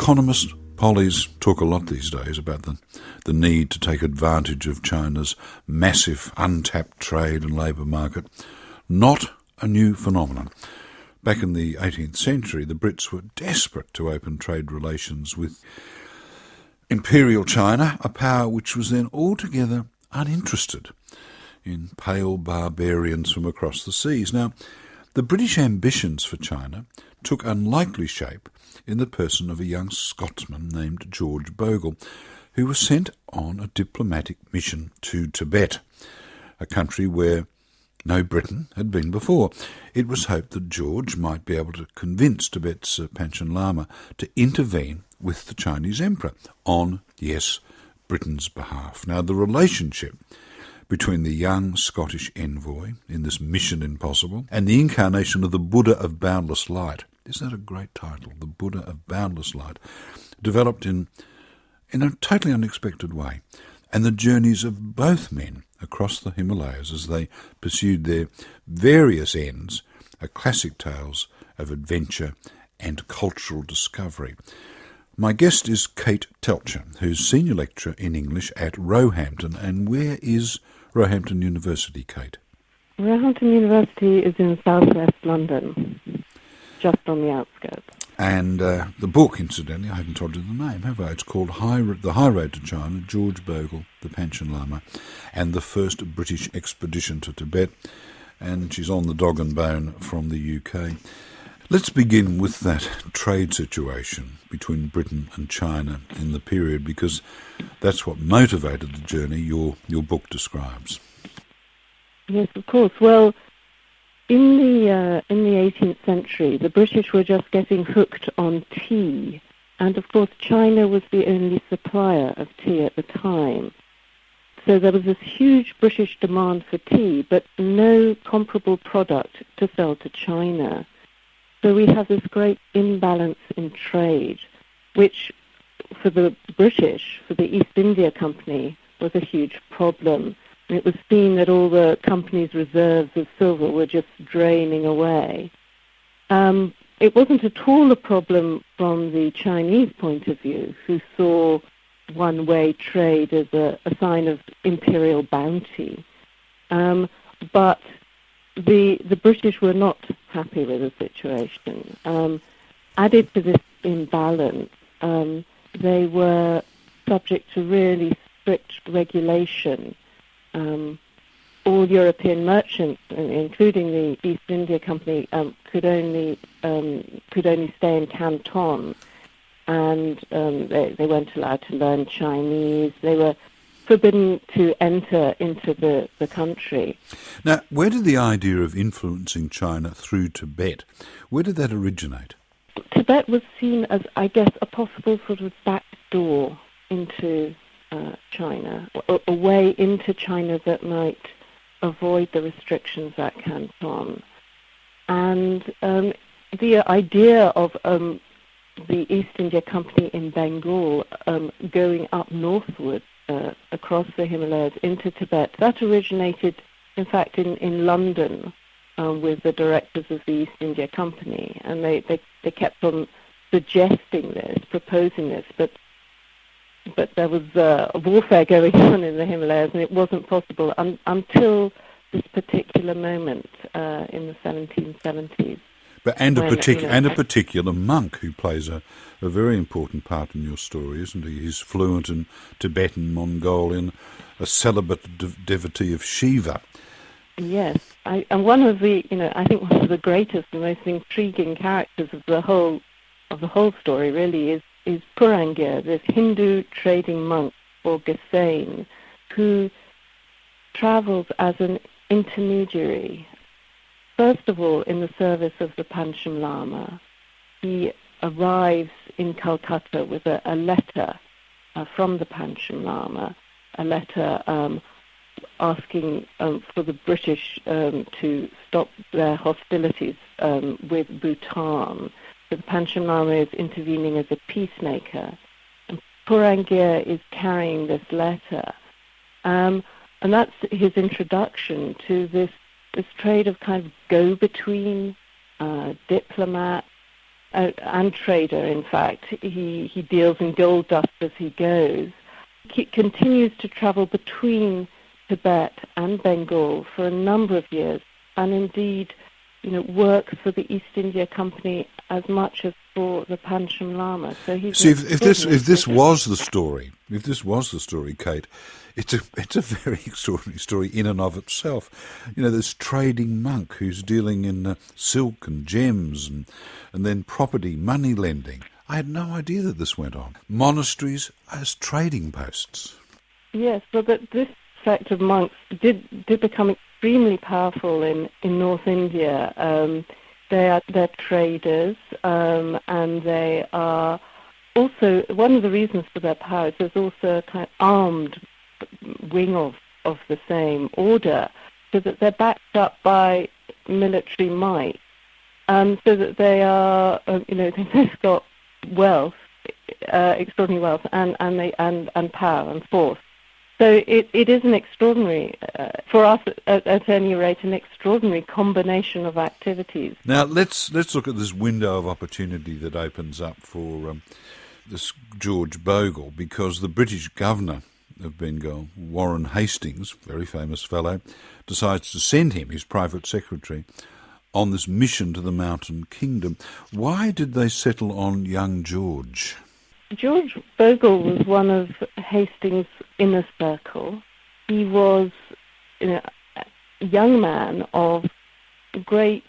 Economist Polly's talk a lot these days about the need to take advantage of China's massive untapped trade and labour market. Not a new phenomenon. Back in the 18th century, the Brits were desperate to open trade relations with Imperial China, a power which was then altogether uninterested in pale barbarians from across the seas. Now, the British ambitions for China took unlikely shape in the person of a young Scotsman named George Bogle, who was sent on a diplomatic mission to Tibet, a country where no Briton had been before. It was hoped that George might be able to convince Tibet's Panchen Lama to intervene with the Chinese emperor on, yes, Britain's behalf. Now, the relationship between the young Scottish envoy in this mission impossible and the incarnation of the Buddha of Boundless Light, isn't that a great title, the Buddha of Boundless Light, developed in a totally unexpected way. And the journeys of both men across the Himalayas as they pursued their various ends are classic tales of adventure and cultural discovery. My guest is Kate Telcher, who's Senior Lecturer in English at Roehampton. And where is Roehampton University, Kate? Roehampton University is in southwest London, just on the outskirts. And the book, incidentally, I haven't told you the name, have I? It's called The High Road to China, George Bogle, the Panchen Lama, and the First British Expedition to Tibet. And she's on the dog and bone from the UK. Let's begin with that trade situation between Britain and China in the period, because that's what motivated the journey your book describes. Yes, of course. Well, in the 18th century, the British were just getting hooked on tea, and of course China was the only supplier of tea at the time. So there was this huge British demand for tea, but no comparable product to sell to China. So we have this great imbalance in trade, which for the British, for the East India Company, was a huge problem. And it was seen that all the company's reserves of silver were just draining away. It wasn't at all a problem from the Chinese point of view, who saw one-way trade as a sign of imperial bounty. But the British were not happy with the situation. Added to this imbalance, they were subject to really strict regulation. All European merchants, including the East India Company, could only stay in Canton, and they weren't allowed to learn Chinese. They were forbidden to enter into the country. Now, where did the idea of influencing China through Tibet, where did that originate? Tibet was seen as, I guess, a possible sort of back door into China, a way into China that might avoid the restrictions at Canton. And the idea of the East India Company in Bengal going up northward across the Himalayas into Tibet, that originated, in fact, in London with the directors of the East India Company. And they kept on suggesting this, proposing this, but there was warfare going on in the Himalayas, and it wasn't possible until this particular moment in the 1770s. And a particular monk who plays a very important part in your story, isn't he? He's fluent in Tibetan, Mongolian, a celibate devotee of Shiva. Yes, and one of the, I think one of the greatest and most intriguing characters of the whole story really is Purangir, this Hindu trading monk or Gasain, who travels as an intermediary. First of all, in the service of the Panchen Lama, he arrives in Calcutta with a letter from the Panchen Lama, a letter asking for the British to stop their hostilities with Bhutan. So the Panchen Lama is intervening as a peacemaker, and Purangir is carrying this letter. And that's his introduction to this trade of kind of go-between, diplomat, and trader, in fact. He deals in gold dust as he goes. He continues to travel between Tibet and Bengal for a number of years, and indeed, works for the East India Company as much as for the Panchen Lama. So he's if this was the story, Kate, it's a very extraordinary story in and of itself. This trading monk who's dealing in silk and gems and then property, money lending. I had no idea that this went on. Monasteries as trading posts. Yes, well, this sect of monks did become extremely powerful in North India. They're traders, and they are also, one of the reasons for their power is there's also a kind of armed wing of the same order, so that they're backed up by military might, so that they are, they've got wealth, extraordinary wealth, and power and force. So it is an extraordinary, for us at any rate, an extraordinary combination of activities. Now let's look at this window of opportunity that opens up for this George Bogle, because the British governor of Bengal, Warren Hastings, very famous fellow, decides to send him, his private secretary, on this mission to the Mountain Kingdom. Why did they settle on young George? George Bogle was one of Hastings' inner circle. He was a young man of great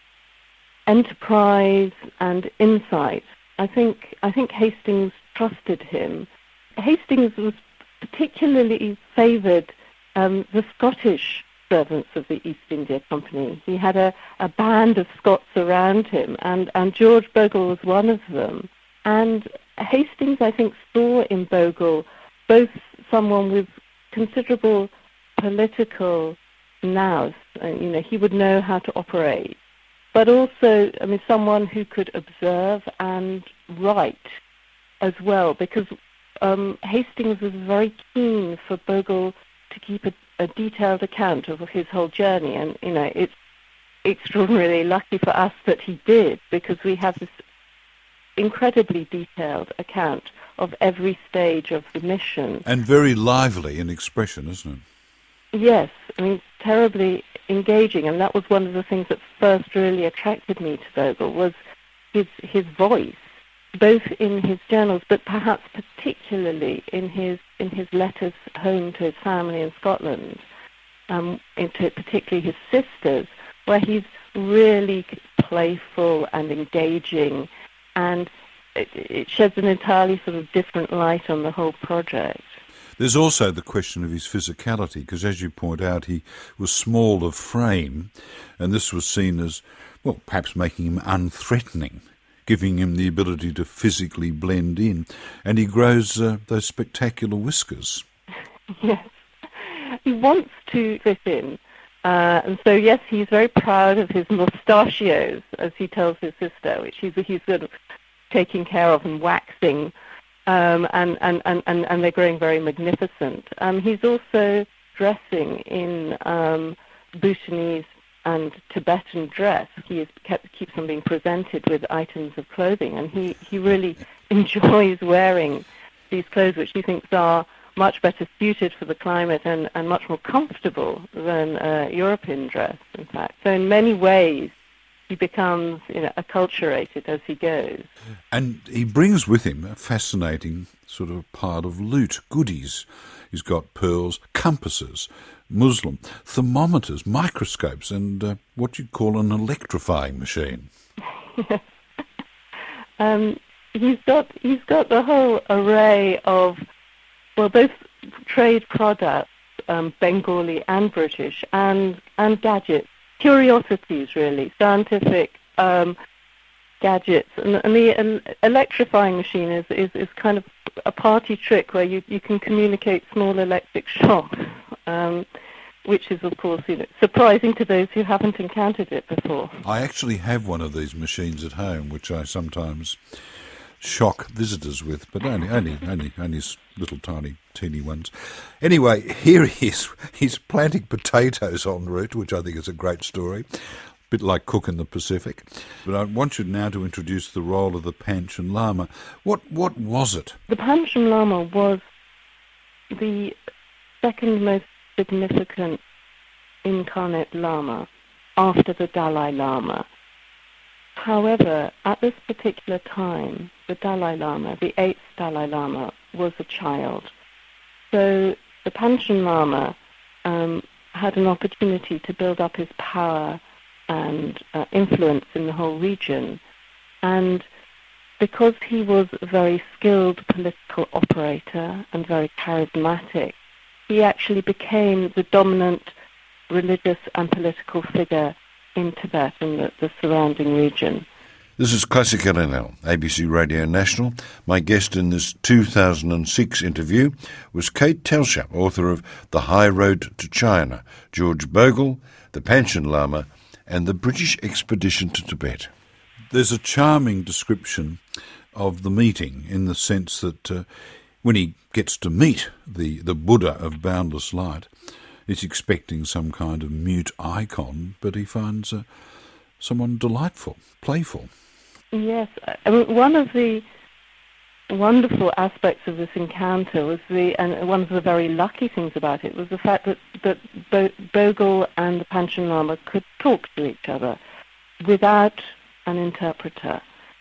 enterprise and insight. I think Hastings trusted him. Hastings was particularly favoured the Scottish servants of the East India Company. He had a band of Scots around him, and George Bogle was one of them. And Hastings, I think, saw in Bogle both someone with considerable political nous, and, he would know how to operate, but also, someone who could observe and write as well, because Hastings was very keen for Bogle to keep a detailed account of his whole journey, and, it's extraordinarily lucky for us that he did, because we have this incredibly detailed account of every stage of the mission. And very lively in expression, isn't it? Yes, terribly engaging, and that was one of the things that first really attracted me to Bogle, was his voice, both in his journals, but perhaps particularly in his letters home to his family in Scotland, particularly his sisters, where he's really playful and engaging, and it sheds an entirely sort of different light on the whole project. There's also the question of his physicality, because as you point out, he was small of frame, and this was seen as, well, perhaps making him unthreatening, giving him the ability to physically blend in, and he grows those spectacular whiskers. Yes, he wants to fit in. And so, yes, he's very proud of his mustachios, as he tells his sister, which he's sort of taking care of and waxing, and they're growing very magnificent. He's also dressing in Bhutanese and Tibetan dress. He keeps on being presented with items of clothing, and he really enjoys wearing these clothes, which he thinks are much better suited for the climate and much more comfortable than European dress, in fact. So in many ways, he becomes acculturated as he goes. And he brings with him a fascinating sort of pile of loot, goodies. He's got pearls, compasses, muslin, thermometers, microscopes, and what you'd call an electrifying machine. He's got the whole array of, well, both trade products, Bengali and British, and gadgets, curiosities really, scientific gadgets. And the electrifying machine is kind of a party trick where you can communicate small electric shocks, which is, of course, surprising to those who haven't encountered it before. I actually have one of these machines at home, which I sometimes shock visitors with, but only little tiny, teeny ones. Anyway, here he is. He's planting potatoes en route, which I think is a great story. bit like Cook in the Pacific. But I want you now to introduce the role of the Panchen Lama. What was it? The Panchen Lama was the second most significant incarnate Lama after the Dalai Lama. However, at this particular time, the Dalai Lama, the 8th Dalai Lama, was a child. So the Panchen Lama had an opportunity to build up his power and influence in the whole region. And because he was a very skilled political operator and very charismatic, he actually became the dominant religious and political figure in Tibet and the surrounding region. This is Classic LNL, ABC Radio National. My guest in this 2006 interview was Kate Telscher, author of The High Road to China, George Bogle, The Panchen Lama, and The British Expedition to Tibet. There's a charming description of the meeting in the sense that when he gets to meet the Buddha of boundless light, he's expecting some kind of mute icon, but he finds someone delightful, playful. Yes, I mean, one of the wonderful aspects of this encounter was and one of the very lucky things about it was the fact that Bogle and the Panchen Lama could talk to each other without an interpreter.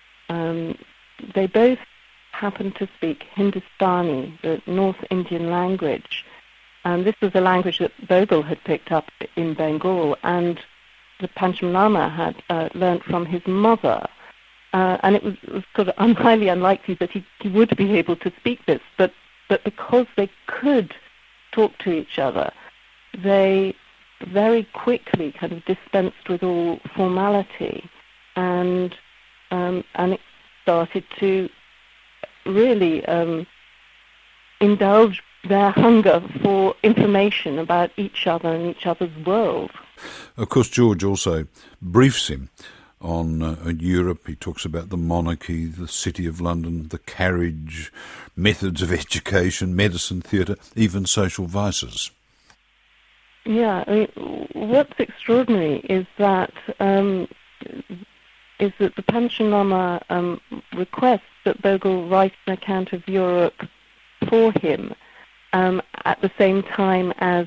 They both happened to speak Hindustani, the North Indian language, and this was a language that Bogle had picked up in Bengal, and the Panchen Lama had learnt from his mother. And it was sort of highly unlikely that he would be able to speak this, but because they could talk to each other, they very quickly kind of dispensed with all formality, and it started to really indulge their hunger for information about each other and each other's world. Of course, George also briefs him on Europe. He talks about the monarchy, the City of London, the carriage, methods of education, medicine, theatre, even social vices. Yeah, I mean, what's extraordinary is that the Panchen Lama requests that Bogle write an account of Europe for him at the same time as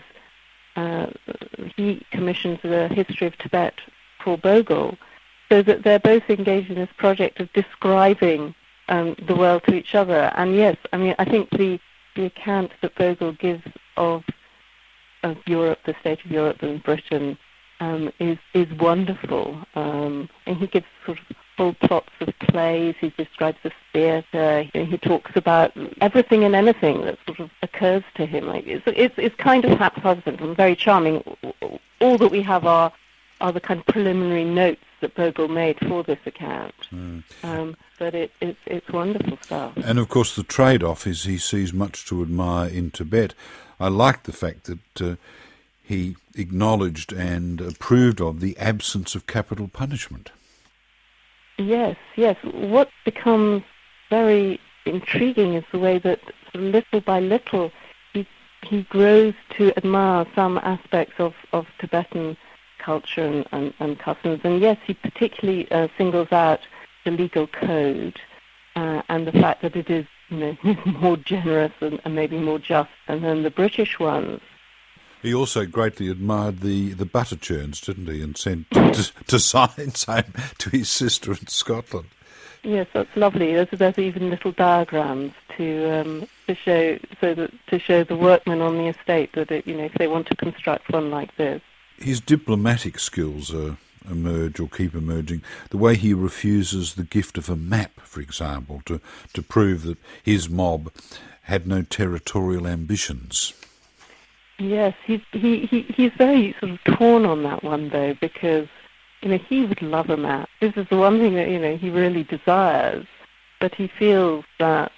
he commissions the history of Tibet for Bogle, so that they're both engaged in this project of describing the world to each other. And yes, I mean, I think the account that Bogle gives of Europe, the state of Europe and Britain, is wonderful. And he gives sort of full plots of plays, he describes the theatre, he talks about everything and anything that sort of occurs to him. Like it's kind of haphazard and very charming. All that we have are the kind of preliminary notes that Bogle made for this account. But it's wonderful stuff. And of course the trade-off is he sees much to admire in Tibet. I like the fact that he acknowledged and approved of the absence of capital punishment. Yes. What becomes very intriguing is the way that little by little he grows to admire some aspects of Tibetan culture and customs. And yes, he particularly singles out the legal code and the fact that it is more generous and maybe more just than the British ones. He also greatly admired the butter churns, didn't he, and sent to sign same to his sister in Scotland. Yes, that's lovely. There's even little diagrams to show the workmen on the estate that if they want to construct one like this. His diplomatic skills emerge or keep emerging. The way he refuses the gift of a map, for example, to prove that his mob had no territorial ambitions. Yes, he's very sort of torn on that one though, because he would love a map. This is the one thing that he really desires, but he feels that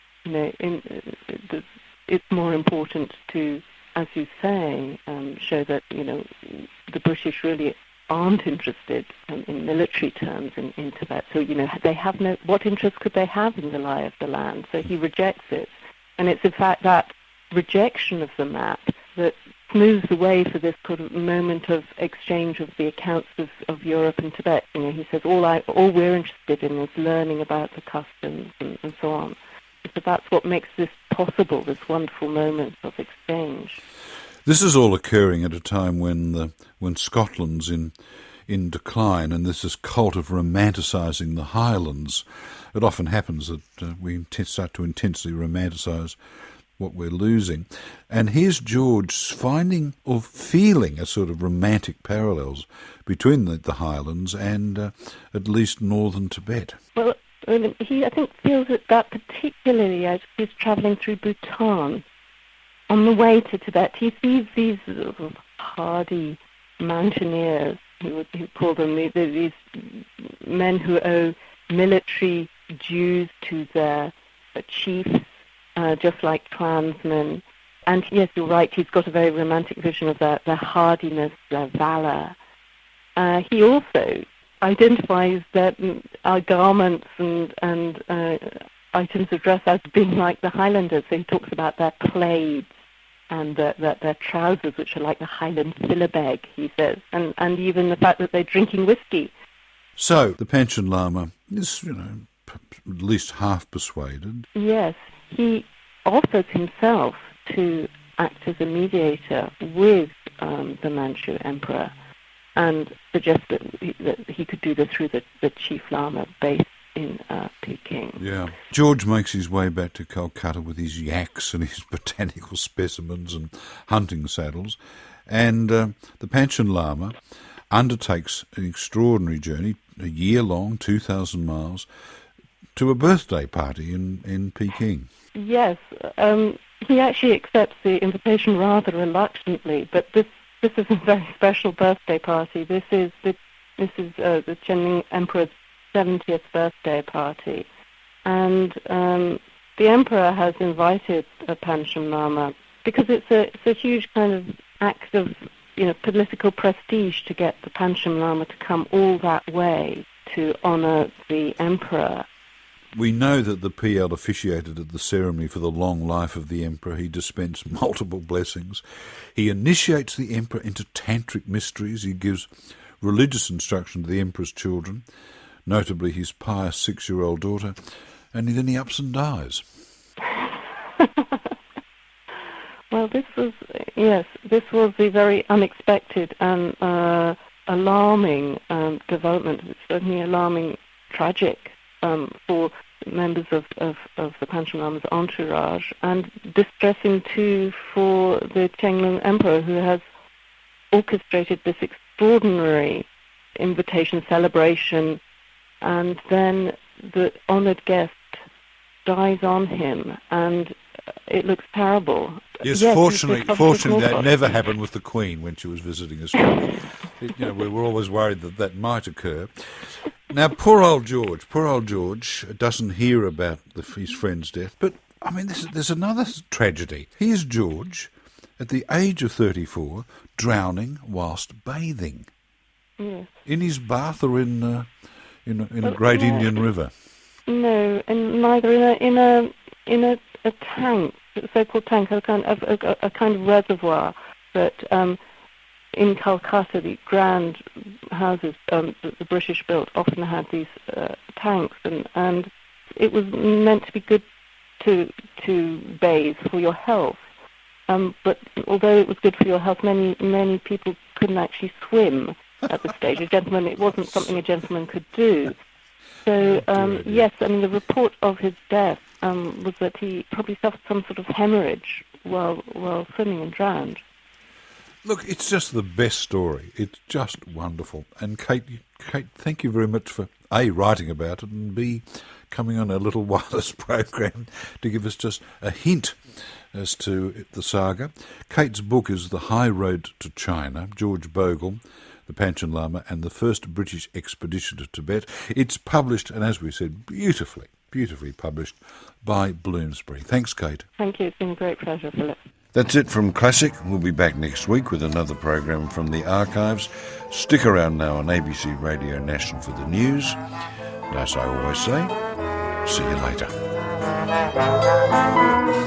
it's more important to, as you say, show that the British really aren't interested in military terms in Tibet. So they have what interest could they have in the lie of the land? So he rejects it, and it's in fact that rejection of the map that smooths the way for this sort of moment of exchange of the accounts of Europe and Tibet. He says all we're interested in is learning about the customs and so on. So that's what makes this possible, this wonderful moment of exchange. This is all occurring at a time when Scotland's in decline, and there's this cult of romanticising the Highlands. It often happens that we start to intensely romanticise what we're losing. And here's George finding or feeling a sort of romantic parallels between the Highlands and at least northern Tibet. Well, he, I think, feels that particularly as he's travelling through Bhutan. On the way to Tibet, he sees these sort of hardy mountaineers, he would call them, these men who owe military dues to their chiefs, just like clansmen. And yes, you're right, he's got a very romantic vision of their hardiness, their valour. He also identifies our garments and items of dress as being like the Highlanders. So he talks about their plaids and their trousers, which are like the Highland philibeg, he says, and even the fact that they're drinking whiskey. So the Panchen Lama is, at least half persuaded. Yes, he offers himself to act as a mediator with the Manchu emperor, and suggests that he could do this through the chief Lama based in Peking. Yeah. George makes his way back to Calcutta with his yaks and his botanical specimens and hunting saddles, and the Panchen Lama undertakes an extraordinary journey, a year long, 2,000 miles, to a birthday party in Peking. Yes, he actually accepts the invitation rather reluctantly, but this is a very special birthday party. This is the Chenming Emperor's 70th birthday party, and the emperor has invited the Panchen Lama because it's a huge kind of act of political prestige to get the Panchen Lama to come all that way to honour the emperor. We know that the PL officiated at the ceremony for the long life of the emperor. He dispensed multiple blessings. He initiates the emperor into tantric mysteries. He gives religious instruction to the emperor's children, notably his pious 6-year-old daughter, and then he ups and dies. Well, this was a very unexpected and alarming development. It's certainly alarming, tragic for members of the Panchen Lama's entourage, and distressing too for the Chenming Emperor, who has orchestrated this extraordinary invitation celebration, and then the honoured guest dies on him, and it looks terrible. Yes, fortunately that never happened with the Queen when she was visiting Australia. We were always worried that might occur. Now, poor old George doesn't hear about his friend's death, but, there's another tragedy. Here's George, at the age of 34, drowning whilst bathing. Yes. In his bath or in a great Indian river? No, and neither in a tank, a so-called tank, a kind of reservoir that in Calcutta, the grand houses the British built often had these tanks, and it was meant to be good to bathe for your health. But although it was good for your health, many people couldn't actually swim at the stage. It wasn't something a gentleman could do. So, yes, the report of his death was that he probably suffered some sort of hemorrhage while swimming and drowned. Look, it's just the best story. It's just wonderful. And Kate, thank you very much for A, writing about it, and B, coming on our little wireless program to give us just a hint as to the saga. Kate's book is The High Road to China, George Bogle, the Panchen Lama, and the First British Expedition to Tibet. It's published, and as we said, beautifully published by Bloomsbury. Thanks, Kate. Thank you. It's been a great pleasure, Philip. That's it from Classic. We'll be back next week with another program from the archives. Stick around now on ABC Radio National for the news. And as I always say, see you later.